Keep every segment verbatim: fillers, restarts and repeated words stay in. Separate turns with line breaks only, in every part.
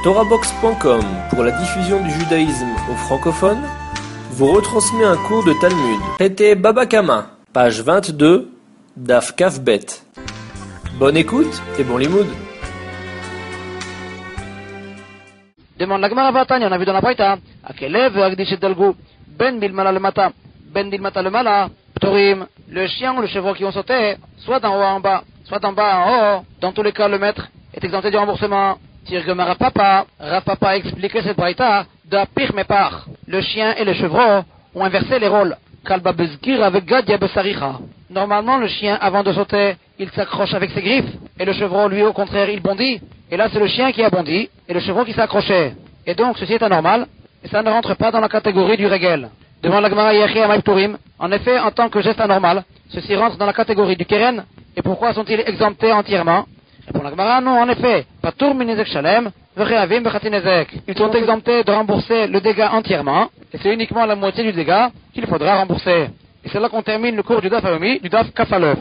Torahbox point com, pour la diffusion du judaïsme aux francophones, vous retransmet un cours de Talmud. Traité Baba Kama, page vingt-deux, Daf Kaf Bet. Bonne écoute et bon limoud.
Demande la Gemara Vatanya, on a vu dans la Braïta, Akelev Agdishet Dalgu, Ben Bilmala le Mata, Ben Bilmata le Mala, Ptorim, le chien ou le chevreau qui ont sauté, soit d'en haut en bas, soit d'en bas en haut, dans tous les cas le maître est exempté du remboursement. Tire Gemara Papa, Rav Papa a expliqué cette Braïta de pire mais par. Le chien et le chevreau ont inversé les rôles. Kalba Bezgir avec Gadia Besaricha. Normalement, le chien, avant de sauter, il s'accroche avec ses griffes, et le chevreau, lui, au contraire, il bondit. Et là, c'est le chien qui a bondi, et le chevreau qui s'est accroché. Et donc, ceci est anormal, et ça ne rentre pas dans la catégorie du régel. Devant la Gemara Yechi Amay Pturim, en effet, en tant que geste anormal, ceci rentre dans la catégorie du keren, et pourquoi sont-ils exemptés entièrement? Répond la Gemara, non, en effet, Patur Minezek Shalem, Vecheavim Bechatinezek. Ils sont exemptés de rembourser le dégât entièrement, et c'est uniquement la moitié du dégât qu'il faudra rembourser. Et c'est là qu'on termine le cours du Daf Hayomi, du Daf Kaf Aleph.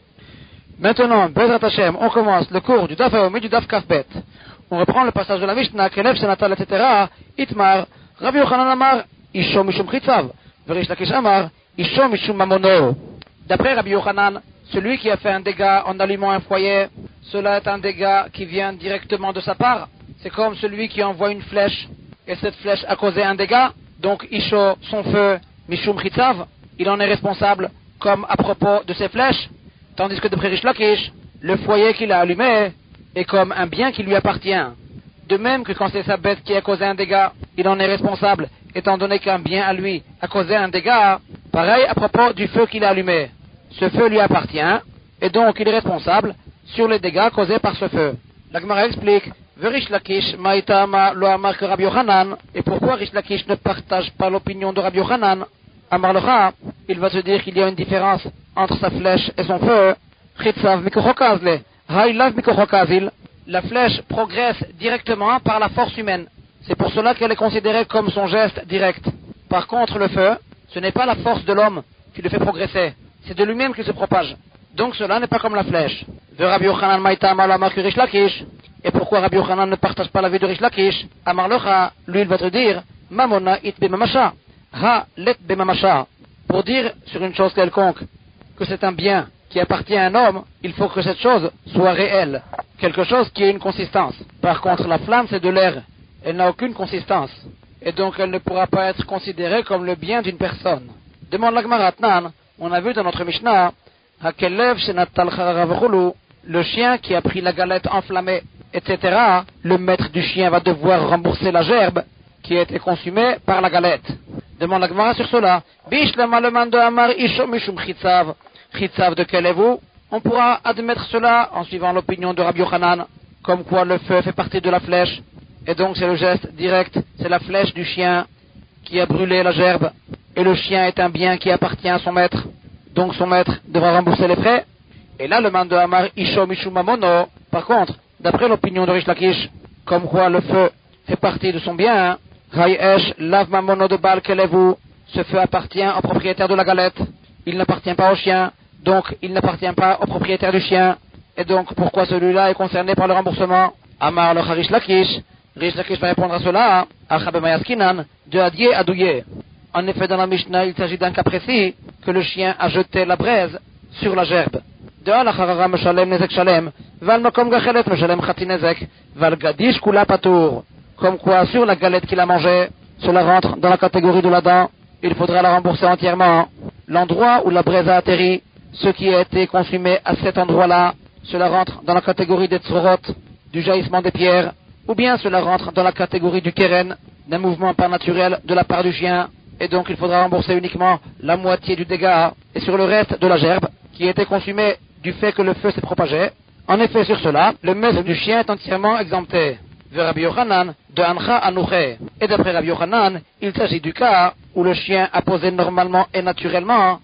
Maintenant, Bezrat Hashem, on commence le cours du Daf Hayomi, du Daf Kaf Bet. On reprend le passage de la Mishnah, Kelev Shenatal, et cetera. Itmar, Rabbi Yochanan Amar, Isho Mishum Chitzav, Verish Lakish Amar, Isho Mishum Mamono. D'après Rabbi Yochanan, celui qui a fait un dégât en allumant un foyer, cela est un dégât qui vient directement de sa part. C'est comme celui qui envoie une flèche, et cette flèche a causé un dégât. Donc Isho, son feu, Mishum Chitzav, il en est responsable comme à propos de ses flèches. Tandis que d'après Rish Lakish, le foyer qu'il a allumé est comme un bien qui lui appartient. De même que quand c'est sa bête qui a causé un dégât, il en est responsable, étant donné qu'un bien à lui a causé un dégât. Pareil à propos du feu qu'il a allumé. Ce feu lui appartient, et donc il est responsable sur les dégâts causés par ce feu. La Gemara explique, Verish Lakish Maïtama lo amar que Rabbi Yochanan, et pourquoi Rish Lakish ne partage pas l'opinion de Rabbi Yochanan? Amar Lecha, il va se dire qu'il y a une différence entre sa flèche et son feu. Chitzav mikochokazle, hailav mikochokazil. La flèche progresse directement par la force humaine. C'est pour cela qu'elle est considérée comme son geste direct. Par contre, le feu, ce n'est pas la force de l'homme qui le fait progresser. C'est de lui-même qu'il se propage. Donc cela n'est pas comme la flèche. De Rabbi Yochanan Maïtama lo amar que Rish Lakish. Et pourquoi Rabbi Yochanan ne partage pas l'avis de Rish Lakish? Amar Lecha, lui il va te dire, Mamona it bemamasha. Ha let bemamasha. Pour dire sur une chose quelconque que c'est un bien qui appartient à un homme, il faut que cette chose soit réelle. Quelque chose qui ait une consistance. Par contre, la flamme c'est de l'air. Elle n'a aucune consistance. Et donc elle ne pourra pas être considérée comme le bien d'une personne. Demande la Gemara Tnan, on a vu dans notre Mishnah, Hakelev shenatal chararav, le chien qui a pris la galette enflammée, et cetera. Le maître du chien va devoir rembourser la gerbe qui a été consumée par la galette. Demande la Gemara sur cela. Bishlama le man de Amar Isho Mishum Chitzav. Chitzav de quel est-vous? On pourra admettre cela en suivant l'opinion de Rabbi Yochanan, comme quoi le feu fait partie de la flèche, et donc c'est le geste direct, c'est la flèche du chien qui a brûlé la gerbe, et le chien est un bien qui appartient à son maître, donc son maître devra rembourser les frais. Et là le man de Amar Isho Mishum Mamono, par contre, d'après l'opinion de Rish Lakish, comme quoi le feu fait partie de son bien, Hayesh lav mamono de Baal Kelevu, ce feu appartient au propriétaire de la galette, il n'appartient pas au chien, donc il n'appartient pas au propriétaire du chien, et donc pourquoi celui-là est concerné par le remboursement? Amar le Rish Lakish, Rish Lakish va répondre à cela, Achabemayaskinan, de Adié à Douillet. En effet, dans la Mishnah, il s'agit d'un cas précis, que le chien a jeté la braise sur la gerbe. De Alacharara Meshalem Nezek Shalem, Val Makom Gachelet Meshalem Chatinezek, Val Gadish Kula Patour. Comme quoi, sur la galette qu'il a mangée, cela rentre dans la catégorie de la dent, il faudra la rembourser entièrement. L'endroit où la braise a atterri, ce qui a été consumé à cet endroit-là, cela rentre dans la catégorie des tzorot, du jaillissement des pierres, ou bien cela rentre dans la catégorie du keren, d'un mouvement pas naturel de la part du chien, et donc il faudra rembourser uniquement la moitié du dégât, et sur le reste de la gerbe, qui a été consumée du fait que le feu s'est propagé. En effet, sur cela, le maître du chien est entièrement exempté. De Rabbi Yochanan, de Ancha Anouché. Et d'après Rabbi Yochanan, il s'agit du cas où le chien a posé normalement et naturellement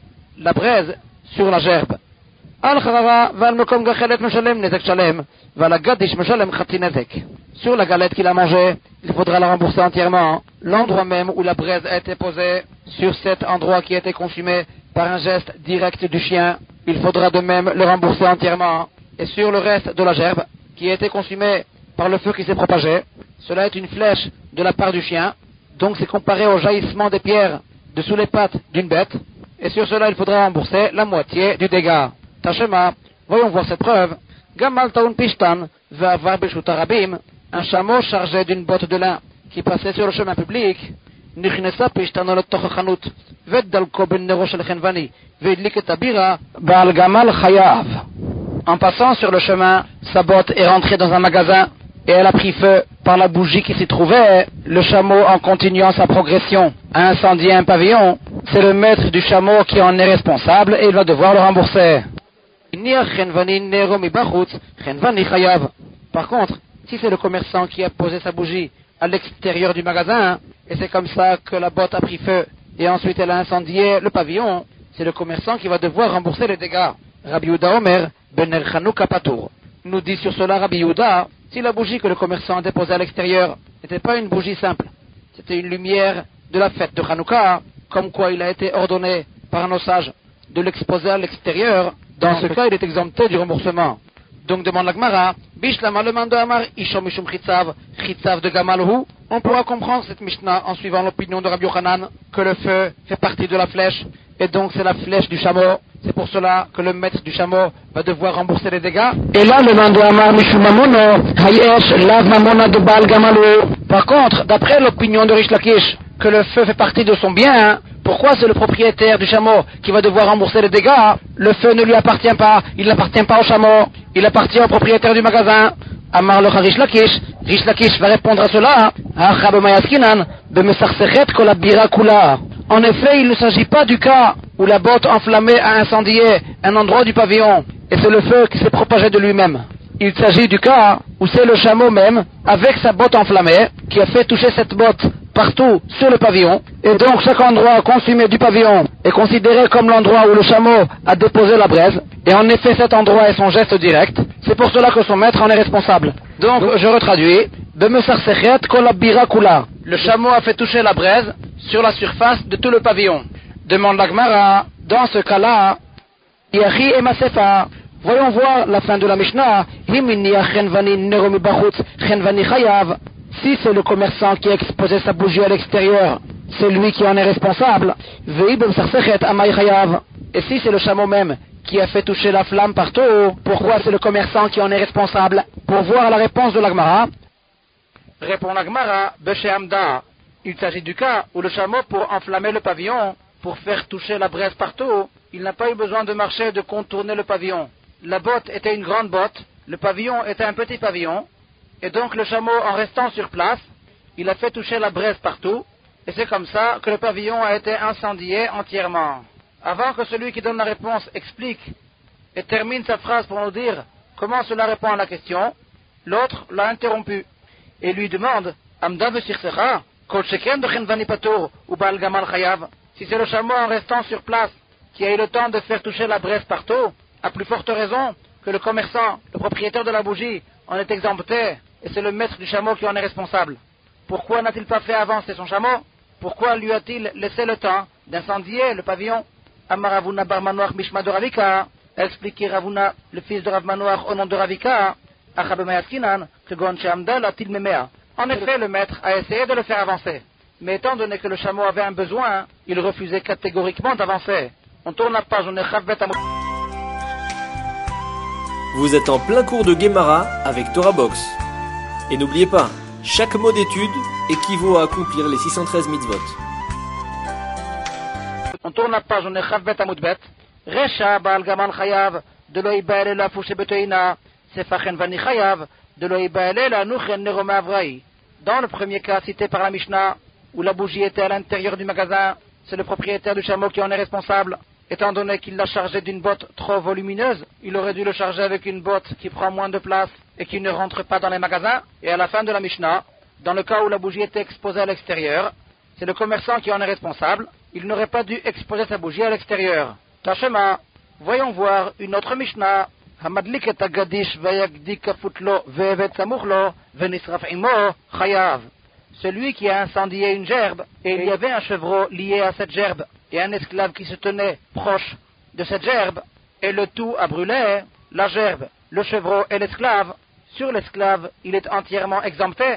la braise sur la gerbe. Al-Kharara, Val-Mekom Gachelet Meshalem Nezek Shalem, Val-Gadish Meshalem Chatinezek. Sur la galette qu'il a mangée, il faudra la rembourser entièrement. L'endroit même où la braise a été posée, sur cet endroit qui a été consumé par un geste direct du chien, il faudra de même le rembourser entièrement. Et sur le reste de la gerbe, qui a été consumé par le feu qui s'est propagé, cela est une flèche de la part du chien, donc c'est comparé au jaillissement des pierres de sous les pattes d'une bête, et sur cela il faudra rembourser la moitié du dégât. Tachema, voyons voir cette preuve. Gamal taun pishtan ve'avar b'shut harabim, un chameau chargé d'une botte de lin qui passait sur le chemin public, נכנסה פשתנו לתוך החנות ודלקו בנרו של חנווני והדליק את הבירה, בעל גמל חייב. En passant sur le chemin, sa botte est rentrée dans un magasin et elle a pris feu par la bougie qui s'y trouvait. Le chameau, en continuant sa progression, a incendié un pavillon. C'est le maître du chameau qui en est responsable et il va devoir le rembourser. Par contre, si c'est le commerçant qui a posé sa bougie à l'extérieur du magasin, et c'est comme ça que la botte a pris feu, et ensuite elle a incendié le pavillon, c'est le commerçant qui va devoir rembourser les dégâts. Rabbi Yehuda Omer, Bener Chanukah Patour. Nous dit sur cela Rabbi Yehuda, si la bougie que le commerçant a déposée à l'extérieur n'était pas une bougie simple, c'était une lumière de la fête de Chanukah, comme quoi il a été ordonné par nos sages de l'exposer à l'extérieur, dans ce cas il est exempté du remboursement. Donc demande la Gemara, Bishlama le mando amar ishom mishum chitzav, chitzav de gamalhu. On pourra comprendre cette Mishnah en suivant l'opinion de Rabbi Yochanan que le feu fait partie de la flèche, et donc c'est la flèche du chameau. C'est pour cela que le maître du chameau va devoir rembourser les dégâts. Et là, le mando amar mishum mamono, hayesh lav mamona de bal gamalhu. Par contre, d'après l'opinion de Rish Lakish, que le feu fait partie de son bien, pourquoi c'est le propriétaire du chameau qui va devoir rembourser les dégâts? Le feu ne lui appartient pas, il n'appartient pas au chameau, il appartient au propriétaire du magasin. Amar locha Rish Lakish, Rish Lakish va répondre à cela. En effet, il ne s'agit pas du cas où la botte enflammée a incendié un endroit du pavillon, et c'est le feu qui s'est propagé de lui-même. Il s'agit du cas où c'est le chameau même, avec sa botte enflammée, qui a fait toucher cette botte partout sur le pavillon, et donc chaque endroit consumé du pavillon est considéré comme l'endroit où le chameau a déposé la braise, et en effet cet endroit est son geste direct. C'est pour cela que son maître en est responsable. Donc je retraduis, le chameau a fait toucher la braise sur la surface de tout le pavillon. Demande la Gemara, dans ce cas-là, Yachi et Masefa. Voyons voir la fin de la Mishnah. Si c'est le commerçant qui a exposé sa bougie à l'extérieur, c'est lui qui en est responsable. Et si c'est le chameau même qui a fait toucher la flamme partout, pourquoi c'est le commerçant qui en est responsable? Pour voir la réponse de la Gemara, répond la Gemara, Beshe Amda. Il s'agit du cas où le chameau, pour enflammer le pavillon, pour faire toucher la braise partout, il n'a pas eu besoin de marcher et de contourner le pavillon. La botte était une grande botte, le pavillon était un petit pavillon, et donc le chameau, en restant sur place, il a fait toucher la braise partout, et c'est comme ça que le pavillon a été incendié entièrement. Avant que celui qui donne la réponse explique et termine sa phrase pour nous dire comment cela répond à la question, l'autre l'a interrompu et lui demande Amda v'sirsecha, kol sheken b'chenvani patour ou bal gamal chayav. Si c'est le chameau en restant sur place qui a eu le temps de faire toucher la braise partout, à plus forte raison que le commerçant, le propriétaire de la bougie, en est exempté, et c'est le maître du chameau qui en est responsable. Pourquoi n'a-t-il pas fait avancer son chameau? Pourquoi lui a-t-il laissé le temps d'incendier le pavillon? Amar Ravuna bar Manoach mishma de Ravika, a expliqué Ravuna, le fils de Rav Manoach, au nom de Ravika, Achabemayatkinan, que Gon Sheamda la-t-il memea. En effet, le maître a essayé de le faire avancer, mais étant donné que le chameau avait un besoin, il refusait catégoriquement d'avancer. On tourne la page, on est Chavbet Amot.
Vous êtes en plein cours de Gemara avec Torah Box. Et n'oubliez pas, chaque mot d'étude équivaut à accomplir les six cent treize mitzvot.
On tourne la page, on est Chavbet Amotbet. Recha Baal Gamal Chayav, de lo Ibaele la Fouché Betoina, Sefachen Vani Chayav, de lo Ibaele la Nuchen Nerome Avraï. Dans le premier cas cité par la Mishnah, où la bougie était à l'intérieur du magasin, c'est le propriétaire du chameau qui en est responsable. Étant donné qu'il l'a chargé d'une botte trop volumineuse, il aurait dû le charger avec une botte qui prend moins de place et qui ne rentre pas dans les magasins. Et à la fin de la Mishnah, dans le cas où la bougie était exposée à l'extérieur, c'est le commerçant qui en est responsable. Il n'aurait pas dû exposer sa bougie à l'extérieur. Tachema, voyons voir une autre Mishnah. Hamadlik et agadish vayagdik afutlo ve'evet samuchlo ve'nisraf imo chayav. Celui qui a incendié une gerbe, et il y avait un chevreau lié à cette gerbe, et un esclave qui se tenait proche de cette gerbe, et le tout a brûlé, la gerbe, le chevreau et l'esclave. Sur l'esclave, il est entièrement exempté.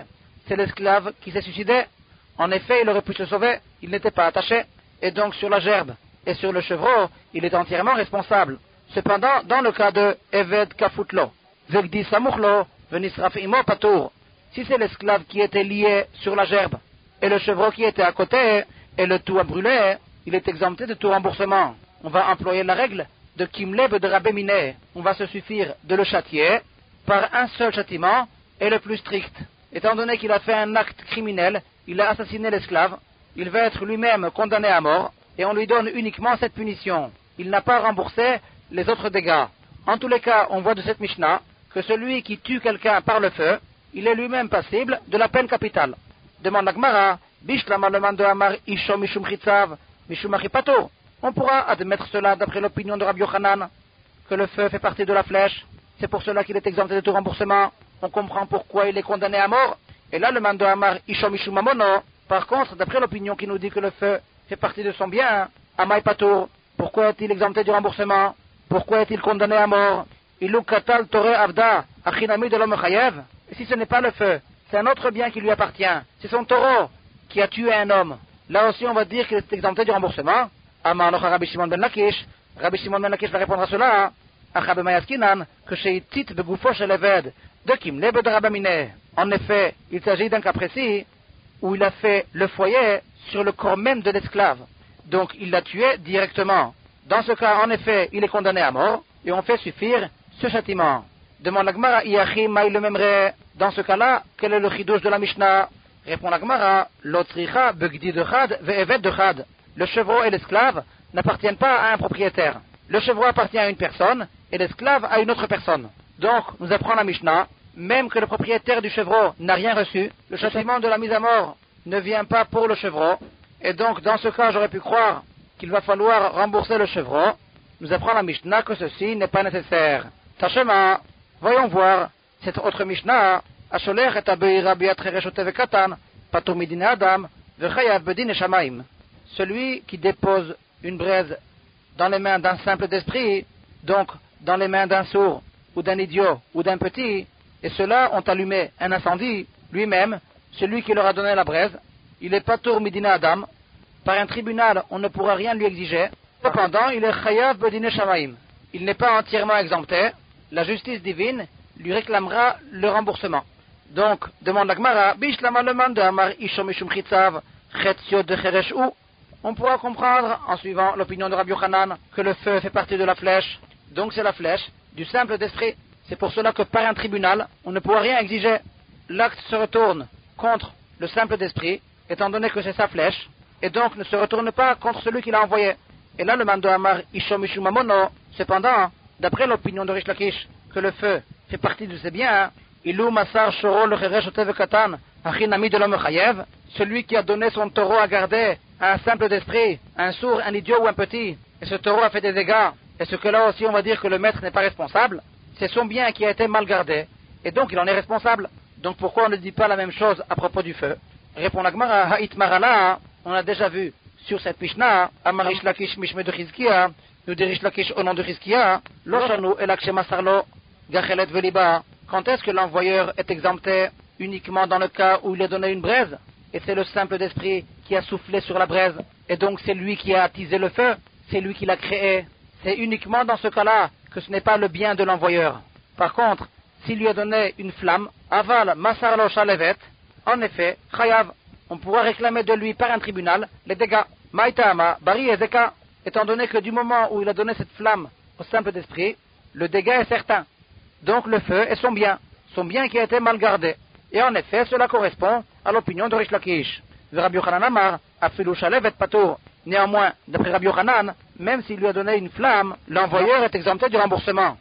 c'est l'esclave qui s'est suicidé. En effet, il aurait pu se sauver, il n'était pas attaché, et donc sur la gerbe et sur le chevreau, il est entièrement responsable. Cependant, dans le cas de Eved Kafutlo, Vegdi Samuchlo, Venisraf Imo Patour, si c'est l'esclave qui était lié sur la gerbe, et le chevreau qui était à côté, et le tout a brûlé, il est exempté de tout remboursement. On va employer la règle de Kimleb de Rabbi Miné. On va se suffire de le châtier par un seul châtiment, et le plus strict. Étant donné qu'il a fait un acte criminel, il a assassiné l'esclave, il va être lui-même condamné à mort, et on lui donne uniquement cette punition. Il n'a pas remboursé les autres dégâts. En tous les cas, on voit de cette Mishnah que celui qui tue quelqu'un par le feu, il est lui-même passible de la peine capitale. Demande la Gemara, Bishlama le man de Amar Isho Mishum Chitzav, Mishum Achipato. On pourra admettre cela d'après l'opinion de Rabbi Yochanan, que le feu fait partie de la flèche, c'est pour cela qu'il est exempté de tout remboursement. On comprend pourquoi il est condamné à mort. Et là, le man de Amar Isho Mishum Amono, par contre, d'après l'opinion qui nous dit que le feu fait partie de son bien, Amai Patour, pourquoi est-il exempté du remboursement? Pourquoi est-il condamné à mort? Ilou Katal Tore Avda, Achinami de l'homme Chayev. Et si ce n'est pas le feu, c'est un autre bien qui lui appartient. C'est son taureau qui a tué un homme. Là aussi, on va dire qu'il est exempté du remboursement. Amar Nocha Rabbi Shimon ben Lakish. Rabbi Shimon ben Lakish va répondre à cela. Achabe Mayaskinan, que chez Itit Begoufo chez Leved, de Kimleb de Rabbi Miné. En effet, il s'agit d'un cas précis où il a fait le foyer sur le corps même de l'esclave. Donc, il l'a tué directement. Dans ce cas, en effet, il est condamné à mort, et on fait suffire ce châtiment. Demande la Gemara, Iachi Maï le Memre. Dans ce cas-là, quel est le chidouche de la Mishnah? Répond la Gemara, Lotricha Begdi de Chad, Ve'evet de Chad. Le chevreau et l'esclave n'appartiennent pas à un propriétaire. Le chevreau appartient à une personne, et l'esclave à une autre personne. Donc, nous apprend la Mishnah, même que le propriétaire du chevreau n'a rien reçu, le châtiment de la mise à mort ne vient pas pour le chevreau, et donc dans ce cas j'aurais pu croire qu'il va falloir rembourser le chevreau. Nous apprend la Mishnah que ceci n'est pas nécessaire. Tachema, voyons voir cette autre Mishnah, Asholer et Abeira Biatrereshote Vekatan, Patur Midine Adam, Vechayav Bedin et Shamaim. Celui qui dépose une braise dans les mains d'un simple d'esprit, donc dans les mains d'un sourd, ou d'un idiot, ou d'un petit, et ceux-là ont allumé un incendie, lui-même, celui qui leur a donné la braise, il est Patur Midina Adam. Par un tribunal, on ne pourra rien lui exiger. Cependant, il est Chayav Bedine Shamaim. Il n'est pas entièrement exempté. La justice divine lui réclamera le remboursement. Donc, demande la Gemara, Bishlama le man de Amar Isho Mishum Chitzav, Chetzio de Cheresh ou. On pourra comprendre, en suivant l'opinion de Rabbi Yochanan, que le feu fait partie de la flèche. Donc c'est la flèche du simple d'esprit. C'est pour cela que par un tribunal, on ne pourra rien exiger. L'acte se retourne contre le simple d'esprit, étant donné que c'est sa flèche, et donc ne se retourne pas contre celui qui l'a envoyé. Et là, le man de Amar Isho Mishum Amono, cependant, d'après l'opinion de Rish Lakish, que le feu fait partie de ses biens, Ilou Masar Shoro le Cheresh Otevekatan, Achinami de l'homme Chayev, celui qui a donné son taureau à garder à un simple d'esprit, un sourd, un idiot ou un petit, et ce taureau a fait des dégâts, et ce que là aussi on va dire que le maître n'est pas responsable, c'est son bien qui a été mal gardé, et donc il en est responsable. Donc pourquoi on ne dit pas la même chose à propos du feu? Répond la Gemara, Ha'it Marala, on a déjà vu sur cette Mishnah, Amarish Lakish Mishme de Chizkia, nous dit Rish Lakish au nom de Chizkia, Loshanu el Akshema Sarlo, Gachelet Veliba. Quand est-ce que l'envoyeur est exempté? Uniquement dans le cas où il a donné une braise, et c'est le simple d'esprit qui a soufflé sur la braise, et donc c'est lui qui a attisé le feu, c'est lui qui l'a créé. C'est uniquement dans ce cas-là que ce n'est pas le bien de l'envoyeur. Par contre, s'il lui a donné une flamme, Aval Masarlo Shalevet, en effet, Chayav, on pourra réclamer de lui par un tribunal les dégâts. Maïtama, Bari et Zeka, étant donné que du moment où il a donné cette flamme au simple d'esprit, le dégât est certain. Donc le feu est son bien, son bien qui a été mal gardé. Et en effet, cela correspond à l'opinion de Rish Lakish. Rabbi Yochanan Amar, Afilu Shalevet Patour. Néanmoins, d'après Rabbi Yochanan, même s'il lui a donné une flamme, l'envoyeur est exempté du remboursement.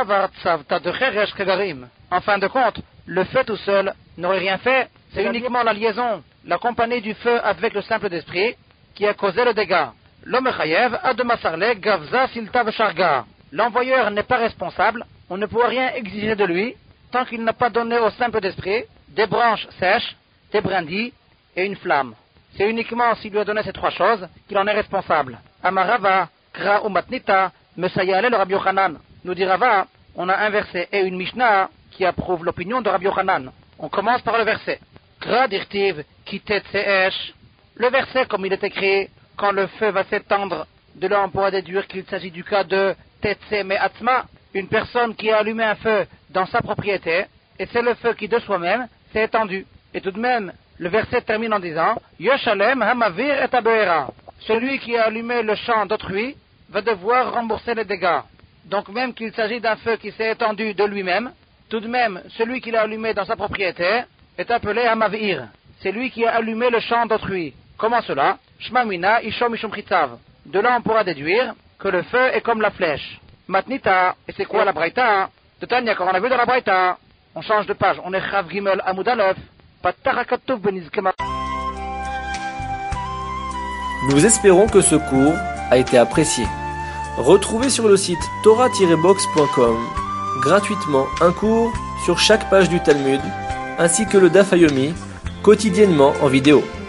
En fin de compte, le feu tout seul n'aurait rien fait, c'est uniquement la liaison, la compagnie du feu avec le simple d'esprit, qui a causé le dégât. L'homme chayev a de masarle gavza silta v'sharga. L'envoyeur n'est pas responsable, on ne pourra rien exiger de lui, tant qu'il n'a pas donné au simple d'esprit des branches sèches, des brindilles et une flamme. C'est uniquement s'il lui a donné ces trois choses qu'il en est responsable. Amarava, Kra ou Matnita, Mesayale le Rabbi Yochanan. Nous dit Rava, on a un verset et une Mishnah qui approuve l'opinion de Rabbi Yochanan. On commence par le verset. Gradirtiv kitet seesh. Le verset comme il est écrit, quand le feu va s'étendre, de là on pourra déduire qu'il s'agit du cas de Tetse Me'atzma, une personne qui a allumé un feu dans sa propriété, et c'est le feu qui de soi-même s'est étendu. Et tout de même, le verset termine en disant Yoshalem Hamavir et Abeera. Celui qui a allumé le champ d'autrui va devoir rembourser les dégâts. Donc même qu'il s'agit d'un feu qui s'est étendu de lui-même, tout de même, celui qui l'a allumé dans sa propriété est appelé Hamavir. C'est lui qui a allumé le champ d'autrui. Comment cela? Shmamina Ishom Ishom Chitzav. De là on pourra déduire que le feu est comme la flèche. Matnita, et c'est quoi la Braïta? De Tanya, comme on a vu dans la Braïta. On change de page, on est Chav Gimel Amud Aleph.
Nous espérons que ce cours a été apprécié. Retrouvez sur le site torah tiret box point com gratuitement un cours sur chaque page du Talmud, ainsi que le Daf Yomi, quotidiennement en vidéo.